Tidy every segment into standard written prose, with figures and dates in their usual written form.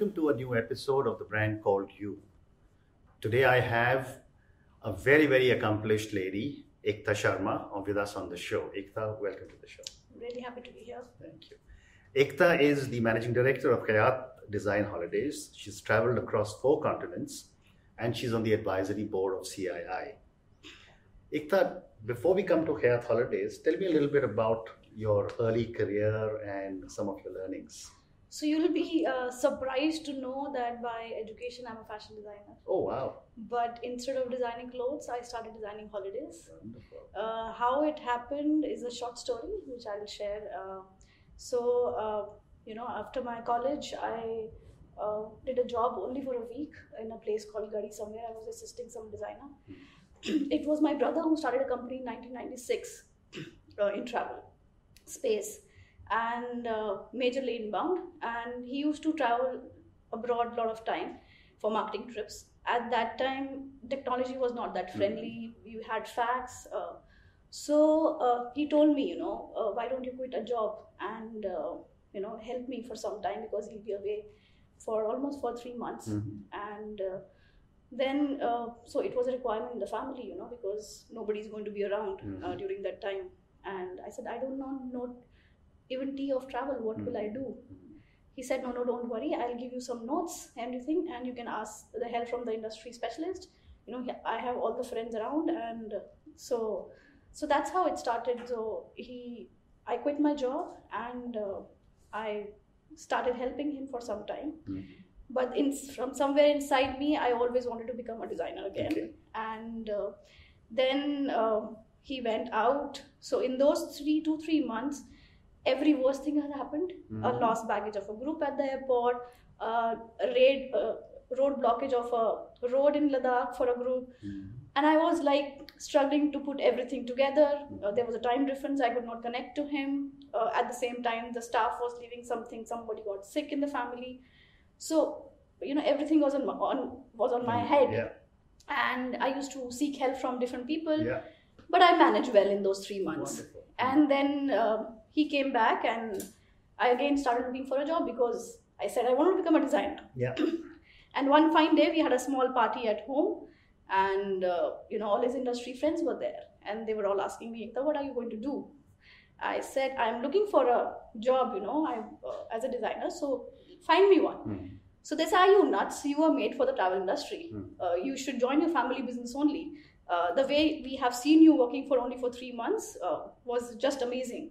welcome to a new episode of The Brand Called You. Today I have a very, very accomplished lady, Ekta Sharma, with us on the show. Ekta, welcome to the show. Really happy to be here. Thank you. Ekta is the managing director of Hayat Design Holidays. She's traveled across 4 continents and she's on the advisory board of CII. Ekta, before we come to Hayat Holidays, tell me a little bit about your early career and some of your learnings. So you'll be surprised to know that by education I'm a fashion designer. Oh, wow. But instead of designing clothes, I started designing holidays. Wonderful. How it happened is a short story which I'll share. After my college, I did a job only for a week in a place called Gadi somewhere. I was assisting some designer. It was my brother who started a company in 1996 in travel space and majorly inbound, and he used to travel abroad a lot of time for marketing trips. At that time technology was not that friendly. You had fax, so he told me, why don't you quit a job and help me for some time, because he'll be away for almost 3 months. And then so it was a requirement in the family, because nobody's going to be around during that time. And I said, I don't know even tea of travel, what will I do? He said, no, don't worry, I'll give you some notes, everything, and you can ask the help from the industry specialist. I have all the friends around. And so that's how it started. So I quit my job and I started helping him for some time. But from somewhere inside me, I always wanted to become a designer again. Okay. And then he went out. So in those 3 months, every worst thing had happened. A lost baggage of a group at the airport, road blockage of a road in Ladakh for a group. And I was like struggling to put everything together. There was a time difference. I could not connect to him. At the same time, the staff was leaving something. Somebody got sick in the family. So, everything was on my head. Yeah. And I used to seek help from different people. Yeah. But I managed well in those 3 months. Wonderful. And then he came back and I again started looking for a job, because I said I want to become a designer. Yeah. And one fine day we had a small party at home, and all his industry friends were there, and they were all asking me, Ekta, what are you going to do? I said, I'm looking for a job, as a designer, so find me one. So they said, are you nuts? You are made for the travel industry. You should join your family business only. The way we have seen you working for only 3 months was just amazing.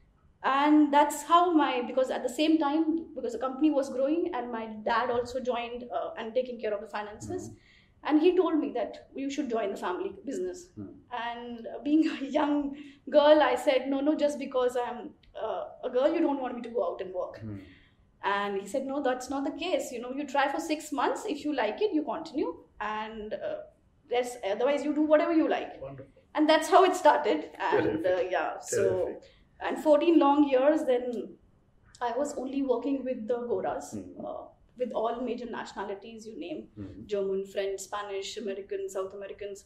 And that's how because at the same time, because the company was growing and my dad also joined and taking care of the finances. And he told me that you should join the family business. And being a young girl, I said, no, just because I'm a girl, you don't want me to go out and work. And he said, no, that's not the case. You try for 6 months. If you like it, you continue. And otherwise you do whatever you like. Wonderful. And that's how it started. And Terrific. And 14 long years, then I was only working with the Goras, with all major nationalities you name, German, French, Spanish, American, South Americans.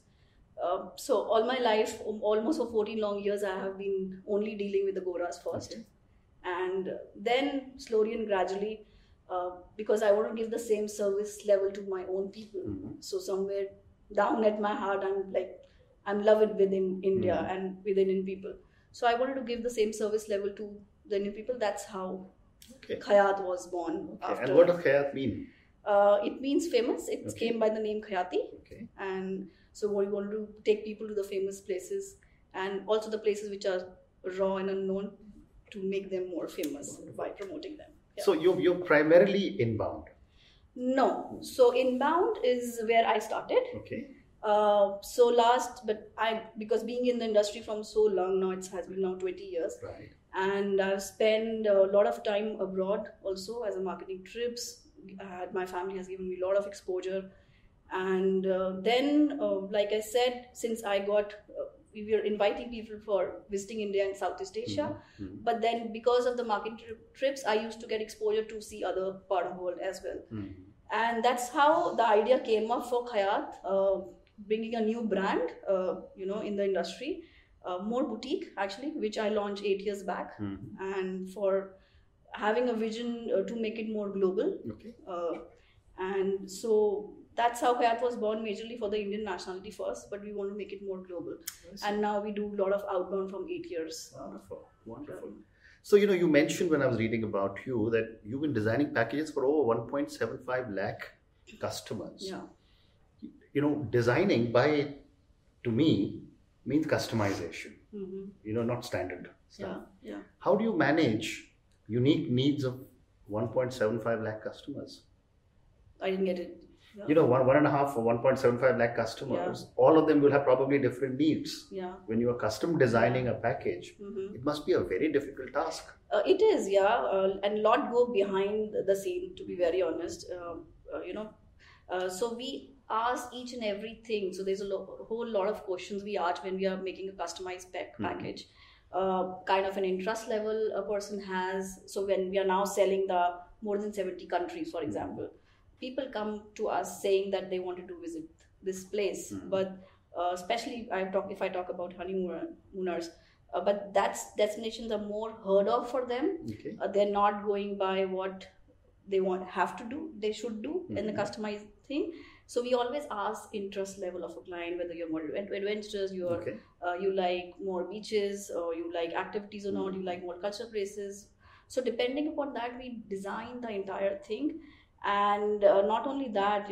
So all my life, almost for 14 long years, I have been only dealing with the Goras first. Okay. And then slowly and gradually, because I want to give the same service level to my own people. So somewhere down at my heart, I'm loved within India and within Indian people. So I wanted to give the same service level to the Indian people. That's how Hayat was born. Okay. And what does Hayat mean? It means famous. It came by the name Khayati. Okay. And so we want to take people to the famous places, and also the places which are raw and unknown, to make them more famous by promoting them. Yeah. So you're primarily inbound. No. So inbound is where I started. Okay. Because being in the industry from so long now, it has been now 20 years. Right. And I've spent a lot of time abroad also as a marketing trips. My family has given me a lot of exposure. And then, like I said, since I got, we were inviting people for visiting India and Southeast Asia. But then because of the marketing trips, I used to get exposure to see other part of the world as well. And that's how the idea came up for Hayat, bringing a new brand, in the industry, more boutique actually, which I launched 8 years back. And having a vision to make it more global. Okay. And so that's how Kayat was born, majorly for the Indian nationality first, but we want to make it more global. And now we do a lot of outbound from 8 years. Wonderful, wonderful. So, you mentioned when I was reading about you that you've been designing packages for over 1.75 lakh customers. Yeah. Designing to me, means customization, not standard stuff. Yeah. How do you manage unique needs of 1.75 lakh customers? I didn't get it. Yeah. 1.5 or 1.75 lakh customers, all of them will have probably different needs. Yeah. When you are custom designing a package, it must be a very difficult task. It is, yeah, and a lot go behind the scene, to be very honest. So we ask each and everything. So there's a whole lot of questions we ask when we are making a customized package. Kind of an interest level a person has. So when we are now selling the more than 70 countries, for example, people come to us saying that they wanted to visit this place, but especially if I talk about honeymooners, but that's destinations are more heard of for them. Okay. They're not going by what they they should do in the customized thing. So we always ask interest level of a client, whether you're more adventurous, you like more beaches, or you like activities or not, you like more cultural places. So depending upon that, we design the entire thing. And not only that,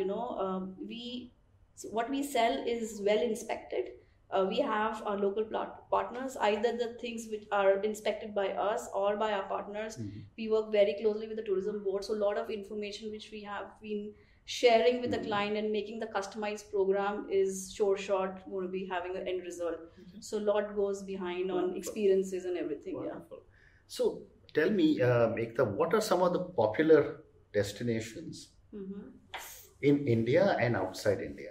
what we sell is well inspected. We have our local partners, either the things which are inspected by us or by our partners. We work very closely with the tourism board. So a lot of information which we have been sharing with the client and making the customized program is sure shot going to be having an end result. So a lot goes behind on experiences and everything. Wonderful. Yeah. So tell me, Ekta, what are some of the popular destinations in India and outside India?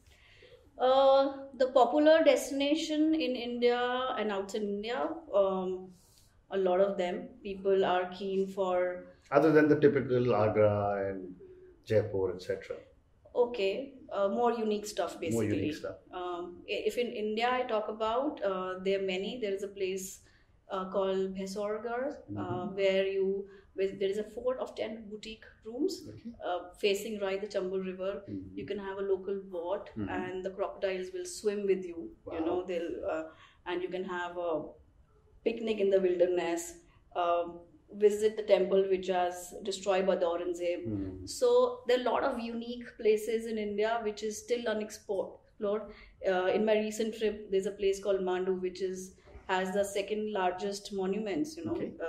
The popular destination in India and outside India, a lot of them, people are keen for. Other than the typical Agra and Jaipur, etc. Okay, more unique stuff basically. More unique stuff. If in India I talk about, there are many. There is a place called Bhaisargarh, where there is a fort of 10 boutique rooms facing right the Chambal River. You can have a local boat and the crocodiles will swim with you. Wow. They'll and you can have a picnic in the wilderness. Visit the temple which was destroyed by the Aurangzeb. So there are a lot of unique places in India which is still unexplored. In my recent trip, there's a place called Mandu which has the second largest monuments.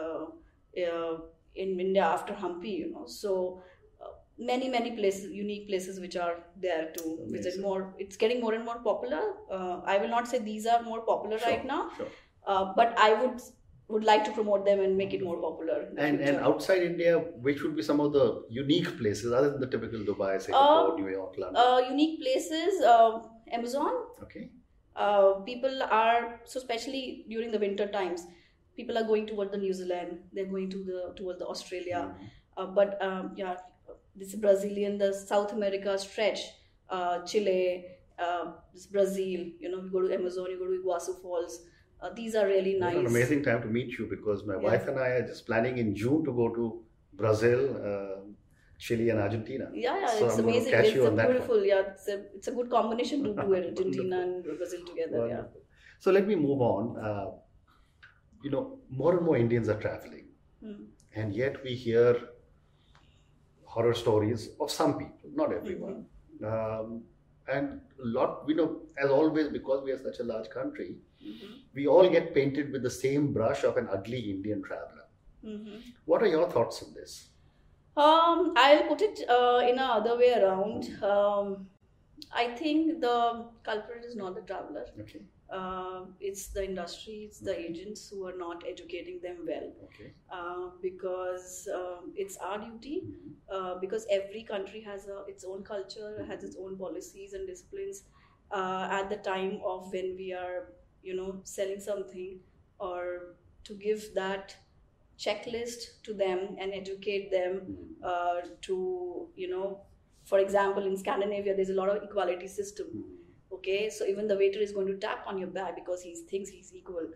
In India after Hampi. So many places, unique places which are there to visit. More, it's getting more and more popular. I will not say these are more popular right now, but I would like to promote them and make it more popular. And outside India, which would be some of the unique places other than the typical Dubai, Singapore, New York, London? Unique places, Amazon. Okay. People are, so especially during the winter times, people are going toward the New Zealand. They're going toward the Australia. But this Brazilian, the South America stretch, Chile, this Brazil. You go to Amazon, you go to Iguazu Falls. These are really nice. What an amazing time to meet you, because my wife and I are just planning in June to go to Brazil, Chile and Argentina. So it's amazing. It's beautiful. It's a good combination to do Argentina and Brazil together. Wonderful. Yeah. So let me move on. More and more Indians are traveling, and yet we hear horror stories of some people, not everyone. And a lot, as always, because we are such a large country, we all get painted with the same brush of an ugly Indian traveler. What are your thoughts on this? I'll put it in another way around. I think the culprit is not the traveler. Okay. It's the industry, it's the agents who are not educating them well. Okay. Because it's our duty, because every country has its own culture, has its own policies and disciplines. At the time of when we are, selling something, or to give that checklist to them and educate them to, for example, in Scandinavia, there's a lot of equality system. Okay, so even the waiter is going to tap on your back because he thinks he's equal.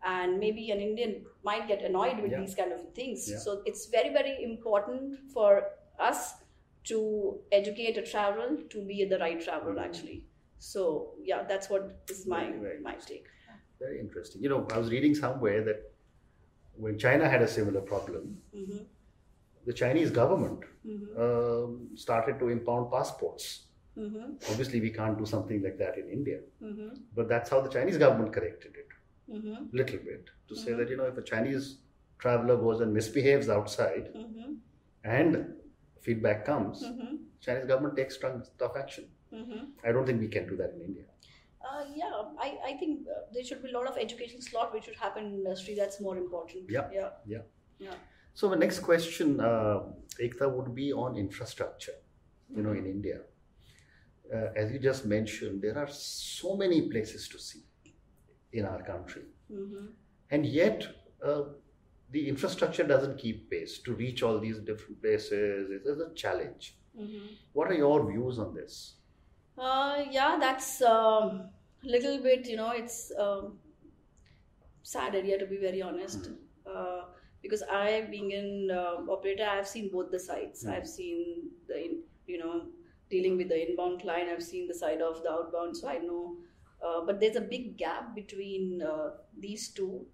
and maybe an Indian might get annoyed with these kind of things. So it's very, very important for us to educate a traveler to be the right traveler actually. So yeah, that's what is my take. Very interesting. I was reading somewhere that when China had a similar problem, the Chinese government started to impound passports. Obviously, we can't do something like that in India, but that's how the Chinese government corrected it. Little bit to say that if a Chinese traveler goes and misbehaves outside and feedback comes, Chinese government takes tough action. I don't think we can do that in India. I think there should be a lot of education slot which should happen in industry. That's more important. Yeah. So the next question, Ekta, would be on infrastructure. In India, as you just mentioned, there are so many places to see in our country, and yet the infrastructure doesn't keep pace to reach all these different places. It is a challenge. What are your views on this? That's a little bit, it's sad area, to be very honest. Because I, being an operator, I've seen both the sides. I've seen dealing with the inbound client. I've seen the side of the outbound, so I know. But there's a big gap between these two.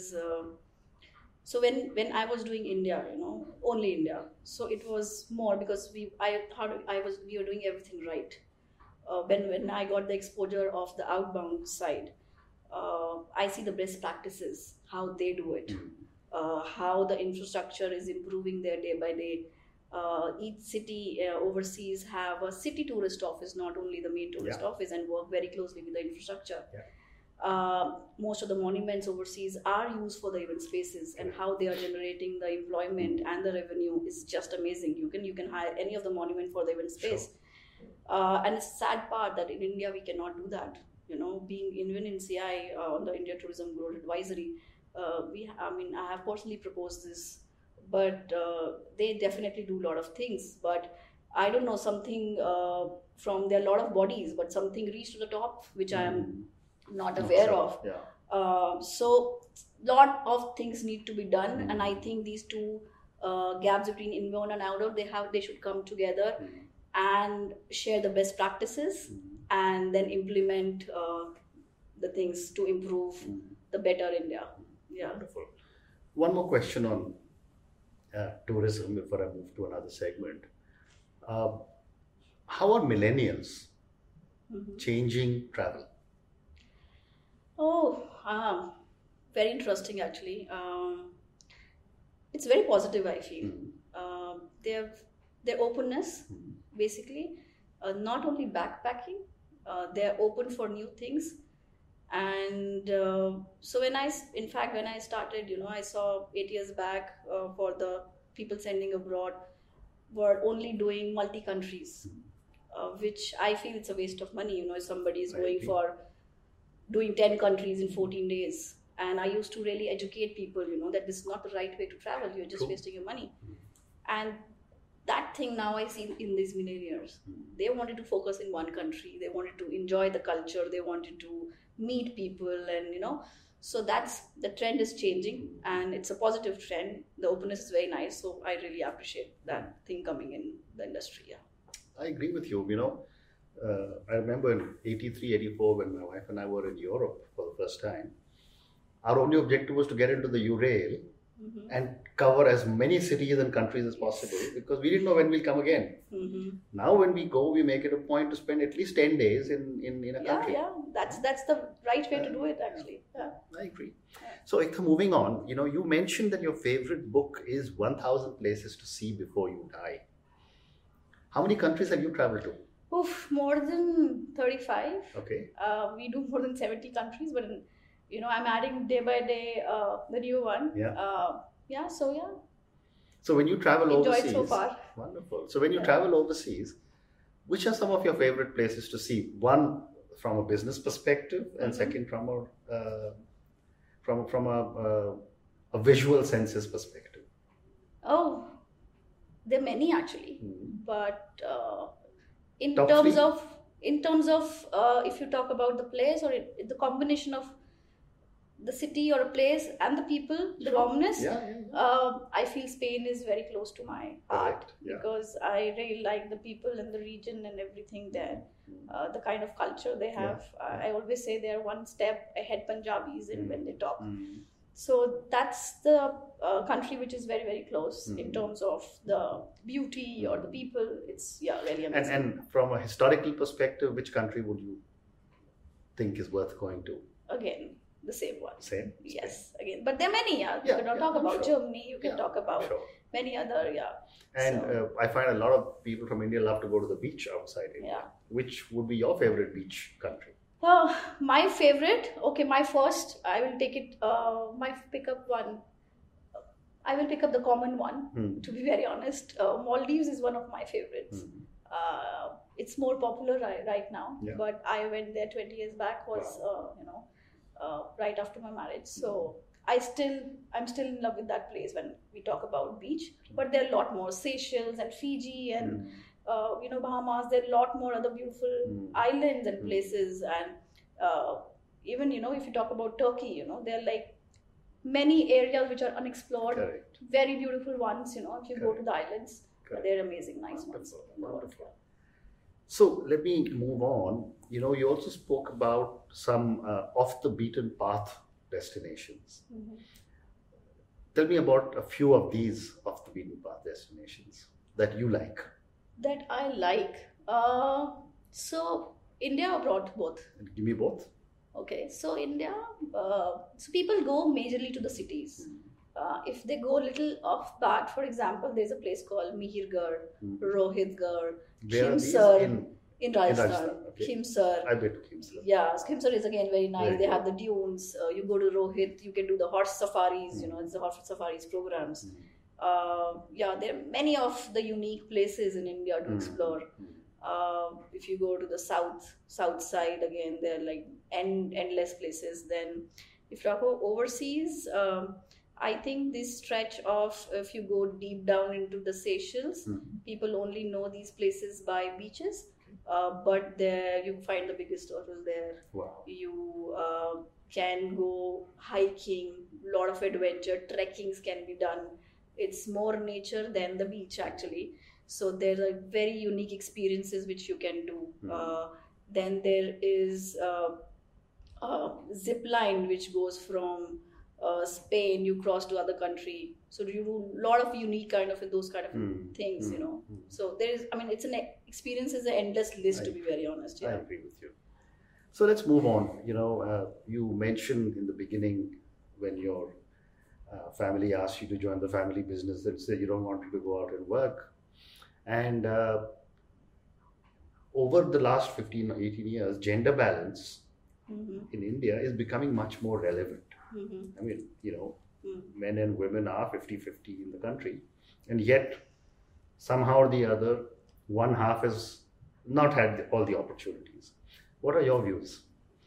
So when I was doing India, only India, so it was more because we were doing everything right. When I got the exposure of the outbound side, I see the best practices, how they do it, how the infrastructure is improving there day by day. Each city overseas have a city tourist office, not only the main tourist office, and work very closely with the infrastructure. Most of the monuments overseas are used for the event spaces, and how they are generating the employment and the revenue is just amazing. You can hire any of the monument for the event space. And it's a sad part that in India we cannot do that. Being even in CI on the India Tourism Growth Advisory, I have personally proposed this, but they definitely do a lot of things. But I don't know, something from there are a lot of bodies, but something reached to the top which I am not aware of. So lot of things need to be done, and I think these two gaps between inbound and outbound, they should come together and share the best practices and then implement the things to improve the better India. Wonderful. One more question on tourism before I move to another segment. How are millennials changing travel? Very interesting actually. It's very positive, I feel. Their openness, basically, not only backpacking, they're open for new things. And so when I started, I saw 8 years back for the people sending abroad were only doing multi-countries, which I feel it's a waste of money. If somebody is going for doing 10 countries in 14 days. And I used to really educate people, that this is not the right way to travel. You're just wasting your money. And that thing now I see in these millennials. They wanted to focus in one country. They wanted to enjoy the culture. They wanted to meet people, and so that's the trend is changing, and it's a positive trend. The openness is very nice, so I really appreciate that thing coming in the industry. I agree with you. I remember in 83, 84 when my wife and I were in Europe for the first time. Our only objective was to get into the Eurail and cover as many cities and countries as possible, because we didn't know when we'll come again. Now when we go, we make it a point to spend at least 10 days in a country. That's the right way to do it, actually. I agree. So Ekta, moving on, you mentioned that your favorite book is 1,000 Places to See Before You Die. How many countries have you traveled to? More than 35. Okay. We do more than 70 countries, but I'm adding day by day the new one. So when you travel overseas, enjoyed so far. Wonderful. So when you travel overseas, which are some of your favorite places to see? One from a business perspective, and second from a visual senses perspective. There are many actually, but in Top terms 3? of if you talk about the place or the combination of the city or a place and the people, the warmness. I feel Spain is very close to my heart because I really like the people and the region and everything there. The kind of culture they have. I always say they're one step ahead Punjabis in when they talk. So that's the country which is very, very close in terms of the beauty or the people. It's really amazing. And from a historical perspective, which country would you think is worth going to? Again, the same one. Same? Yes, again. But there are many, You can talk about Germany, you can talk about many other, And I find a lot of people from India love to go to the beach outside India. Which would be your favorite beach country? My favorite, my first, I will take it, I will pick up the common one, to be very honest. Maldives is one of my favorites. It's more popular right now, but I went there 20 years back, was, right after my marriage. So I'm still in love with that place when we talk about beach, but there are a lot more. Seychelles and Fiji and Bahamas, there are a lot more other beautiful islands and places. And even, if you talk about Turkey, there are like many areas which are unexplored, very beautiful ones, if you go to the islands, they're amazing, nice ones. Wonderful. So let me move on. You also spoke about some off the beaten path destinations. Tell me about a few of these off the beaten path destinations that you like. That I like. So India or abroad, both? Give me both. Okay, so India, so people go majorly to the cities. If they go a little off that, for example, there's a place called Mihirgarh, Rohitgarh, Khimsar in Rajasthan. Khimsar. I've been to Khimsar. Yeah, Khimsar is again very nice. They have the dunes. You go to Rohit, you can do the horse safaris. It's the horse safaris programs. There are many of the unique places in India to explore. If you go to the south side, again, there are like endless places. Then if you go overseas, I think this stretch of, if you go deep down into the Seychelles, people only know these places by beaches, but there you find the biggest turtle there. Wow. You can go hiking, a lot of adventure, trekkings can be done. It's more nature than the beach actually. So there are very unique experiences which you can do. Then there is zip line which goes from Spain, you cross to other country. So you do a lot of unique kind of those kind of things, So there is, it's an experience is an endless list, to be very honest. I agree with you. So let's move on. You mentioned in the beginning when your family asked you to join the family business, that say you don't want you to go out and work. And over the last 15 or 18 years, gender balance in India is becoming much more relevant. Men and women are 50-50 in the country. And yet, somehow or the other, one half has not had all the opportunities. What are your views?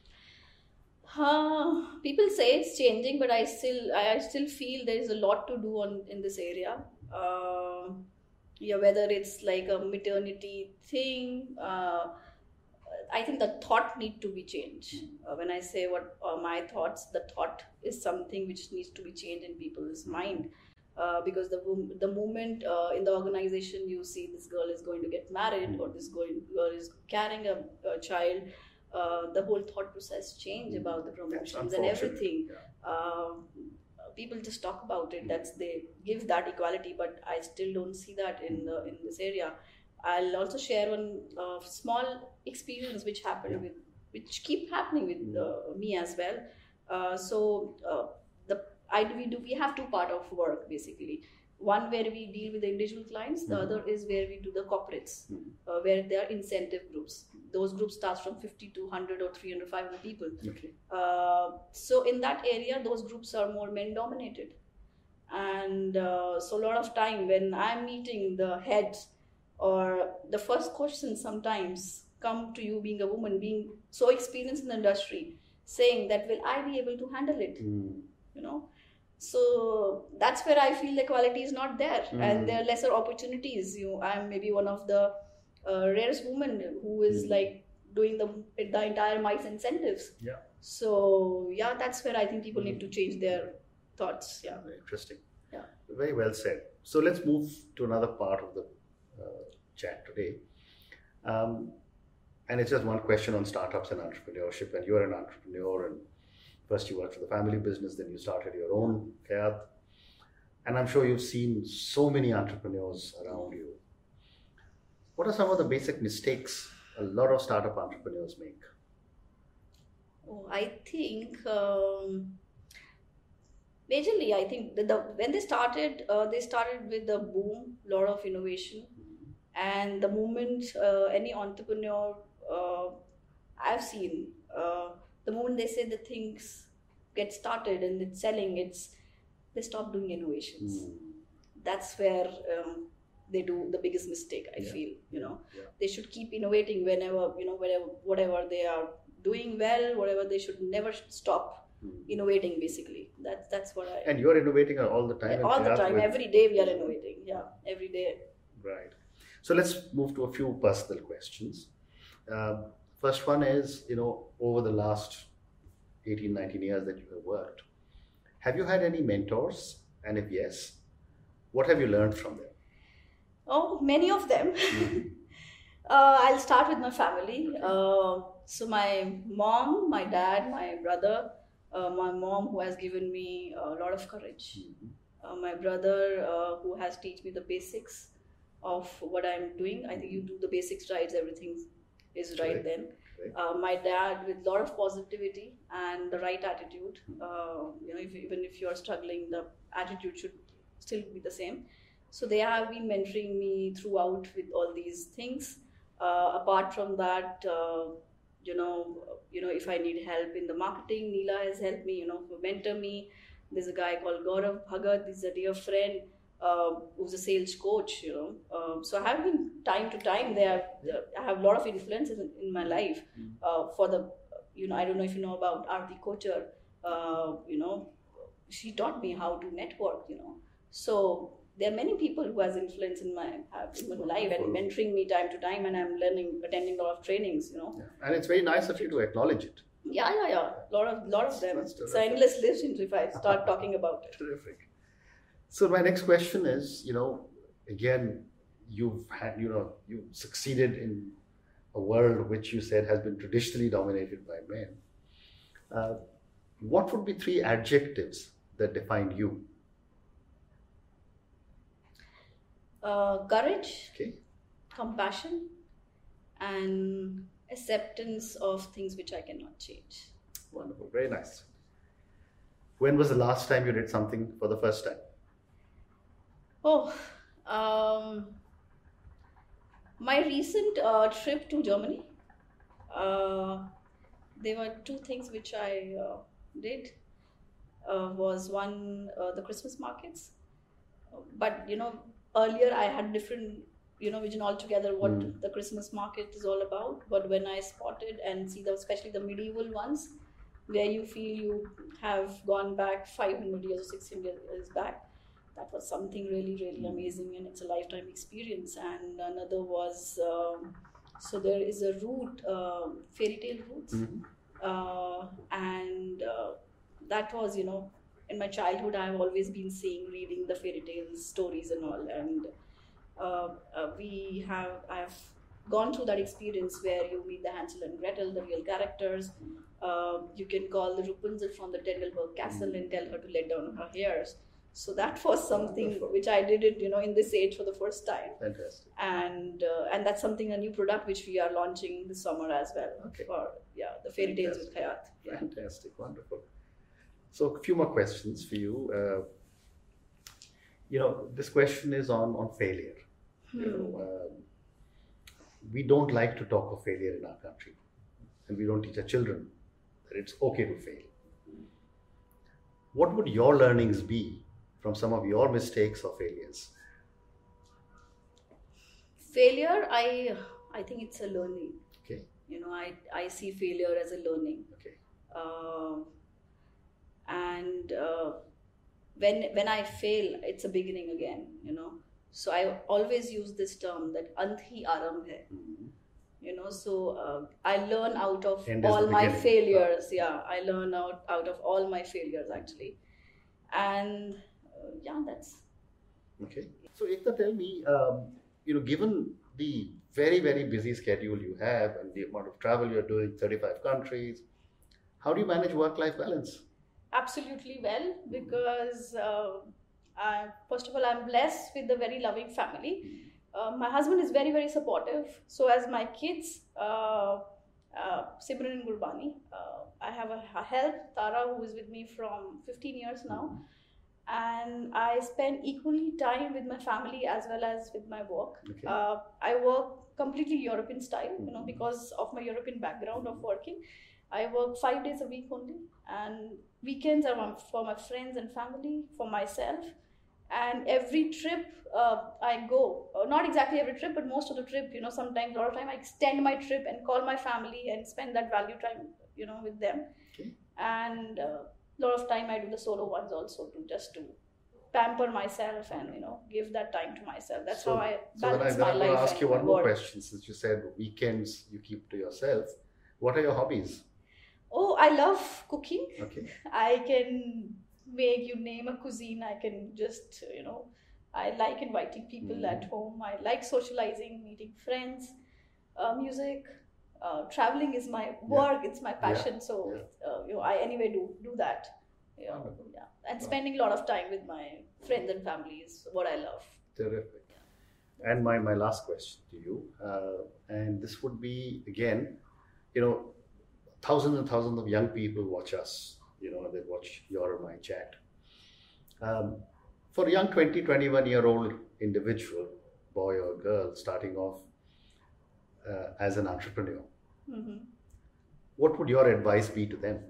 People say it's changing, but I still feel there is a lot to do in this area. Whether it's like a maternity thing, I think the thought need to be changed. When I say what are my thoughts, the thought is something which needs to be changed in people's mind. Because the moment in the organization you see this girl is going to get married or this girl is carrying a child, the whole thought process change about the promotions and everything. People just talk about it, they give that equality, but I still don't see that in this area. I'll also share one small experience which happened which keep happening with me as well. We have two part of work basically. One where we deal with the individual clients, the other is where we do the corporates, where there are incentive groups. Those groups start from 50 to 100 or 300, 500 people. So in that area, those groups are more men dominated. And so a lot of time when I'm meeting the heads, or the first question sometimes come to you being a woman, being so experienced in the industry, saying that, will I be able to handle it? So that's where I feel the quality is not there, and there are lesser opportunities. I'm maybe one of the rarest women who is like doing the entire MICE incentives. So yeah, that's where I think people need to change their thoughts. Yeah. Very interesting. Yeah. Very well said. So let's move to another part of the chat today. And it's just one question on startups and entrepreneurship. And you're an entrepreneur, and first you worked for the family business, then you started your own Kayat. And I'm sure you've seen so many entrepreneurs around you. What are some of the basic mistakes a lot of startup entrepreneurs make? Oh, I think majorly, I think when they started with the boom, lot of innovation, and the moment any entrepreneur I've seen, the moment they say the things get started and it's selling, they stop doing innovations. That's where they do the biggest mistake. I feel they should keep innovating whenever whatever they are doing well, whatever they should never stop innovating. Basically, that's what I. And you're innovating all the time. All the time, every day we are innovating. Yeah, every day. Right. So let's move to a few personal questions. First one is, over the last 18, 19 years that you have worked, have you had any mentors? And if yes, what have you learned from them? Oh, many of them. I'll start with my family. So my mom, my dad, my brother, my mom who has given me a lot of courage. My brother who has taught me the basics of what I'm doing. I think you do the basics right, everything is right then. My dad with a lot of positivity and the right attitude. Even if you're struggling, the attitude should still be the same. So they have been mentoring me throughout with all these things. Apart from that, if I need help in the marketing, Neela has helped me, mentor me. There's a guy called Gaurav Bhagat. He's a dear friend who's a sales coach. So I have been time to time. I have a lot of influences in my life. For the, I don't know if you know about Aarti Kochar. She taught me how to network. So there are many people who has influence in my life and mentoring me time to time, and I'm attending a lot of trainings. And it's very nice of you to acknowledge it. Yeah. Lot of them. It's an endless list if I start talking about it. Terrific. So my next question is, again, you've succeeded in a world which you said has been traditionally dominated by men. What would be 3 adjectives that define you? Courage, compassion, and acceptance of things which I cannot change. Wonderful, very nice. When was the last time you did something for the first time? My recent trip to Germany. There were 2 things which I did. Was one the Christmas markets, but earlier I had different vision altogether what the Christmas market is all about. But when I spotted and see especially the medieval ones, where you feel you have gone back 500 years or 600 years back, that was something really, really amazing, and it's a lifetime experience. And another was so there is a route, fairy tale routes, and that was in my childhood I've always been reading the fairy tales, stories and all, and I've gone through that experience where you meet the Hansel and Gretel, the real characters. You can call the Rapunzel from the Tendelberg Castle and tell her to let down her hairs. So that was something which I did it, in this age for the first time. Fantastic. And that's something, a new product which we are launching this summer as well. Okay. For the fairy tales with Kayat. Yeah. Fantastic, wonderful. So a few more questions for you. This question is on failure. We don't like to talk of failure in our country, and we don't teach our children that it's okay to fail. What would your learnings be from some of your mistakes or failures? Failure, I think it's a learning. Okay. I see failure as a learning. Okay. And when I fail, it's a beginning again. So I always use this term that Ant hi Arambh hai. So I learn out of End is all the my beginning. failures. Yeah, I learn out of all my failures actually. And that's Okay. So Ekta, tell me, given the very, very busy schedule you have and the amount of travel you're doing, 35 countries, how do you manage work-life balance? absolutely well, because first of all, I'm blessed with a very loving family. My husband is very, very supportive. So as my kids, Simran and Gurbani, I have a help, Tara, who is with me from 15 years now. And I spend equally time with my family as well as with my work. Okay. I work completely European style, because of my European background of working. I work 5 days a week only, and weekends are for my friends and family, for myself. And every trip I go, not exactly every trip, but most of the trip, sometimes, a lot of time I extend my trip and call my family and spend that value time, with them. Okay. And a lot of time I do the solo ones also, to pamper myself and give that time to myself. That's how I balance my I'm life. going to ask and you one my more work. question. Since you said weekends you keep to yourself, what are your hobbies? Oh, I love cooking. Okay. I can make you name a cuisine. I can just, I like inviting people at home. I like socializing, meeting friends, music. Traveling is my work. It's my passion. So, I anyway do that. Wonderful. Yeah. And spending a lot of time with my friends and family is what I love. Terrific. And my last question to you, and this would be again, thousands and thousands of young people watch us, they watch your or my chat. For a young 20, 21-year-old individual, boy or girl, starting off as an entrepreneur, what would your advice be to them?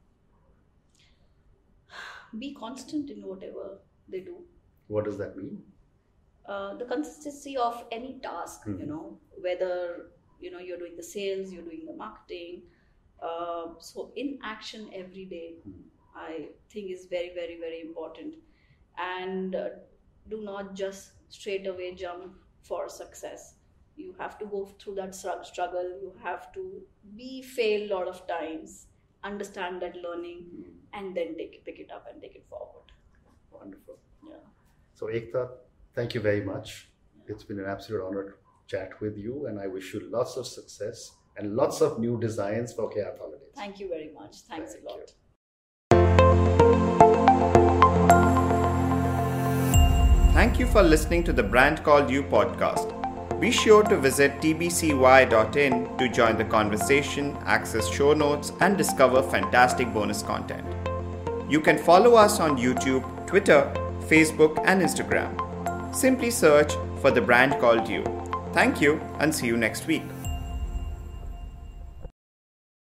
Be constant in whatever they do. What does that mean? The consistency of any task, whether you're doing the sales, you're doing the marketing. So in action every day, I think is very, very, very important. And do not just straight away jump for success. You have to go through that struggle. You have to fail a lot of times, understand that learning, and then pick it up and take it forward. Wonderful. Yeah. So Ekta, thank you very much. It's been an absolute honor to chat with you, and I wish you lots of success and lots of new designs for Khayaat Holidays. Thank you very much. Thanks a lot. Thank you for listening to the Brand Called You podcast. Be sure to visit tbcy.in to join the conversation, access show notes, and discover fantastic bonus content. You can follow us on YouTube, Twitter, Facebook, and Instagram. Simply search for The Brand Called You. Thank you, and see you next week.